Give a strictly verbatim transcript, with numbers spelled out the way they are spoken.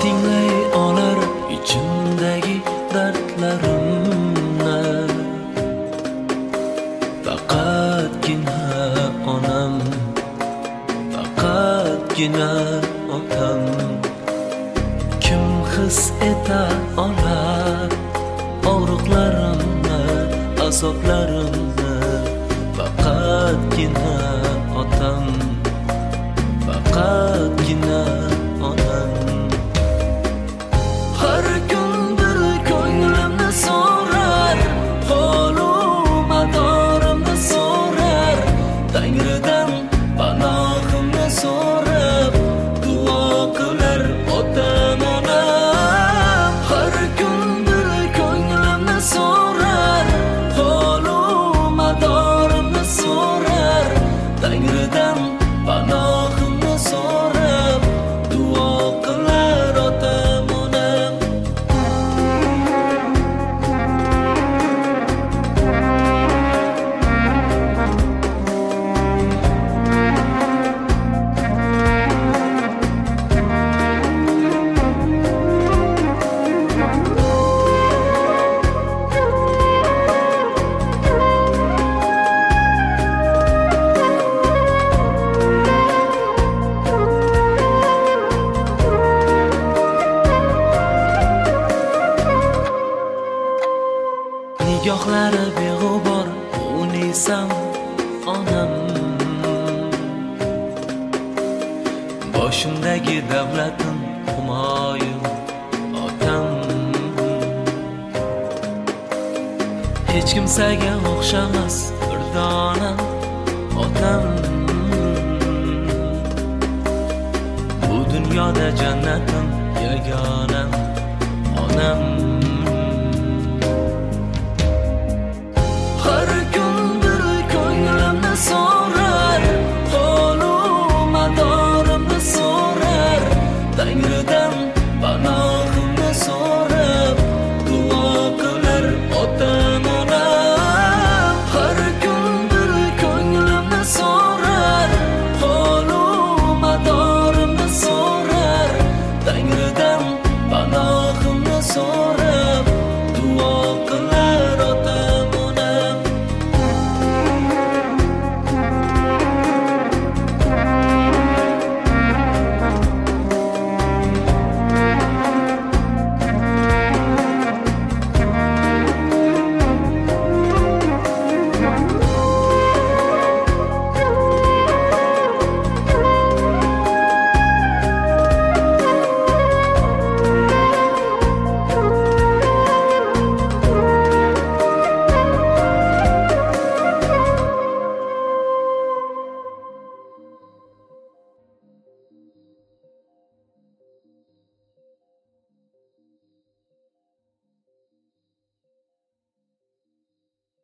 tinglay olar ichimdagi dardlarimni. Faqatgina onam, faqatgina otam kim his eta olar og'riqlarimni, azoblarimni. Faqatgina otam, faqatgina onam. Har kun bir ko'nglimni so'rar, holu madorimni so'rar, Tangridan panohimni so'rab duo qilar otam onam. Har kun bir ko'nglimni so'rar, holu madorimni so'rar, Tangridan panohimni so'rab duo qilar otam onam. Nigohlari beg'ubor unisam onam. Boshimdagi davlatim Humoyun otam. Hech kimsaga o'xshamas bir donam otam. Bu dunyoda jannatim yagonam onam. Har kun bir ko'nglimni so'rar, holu madorimni so'rar, Tangridan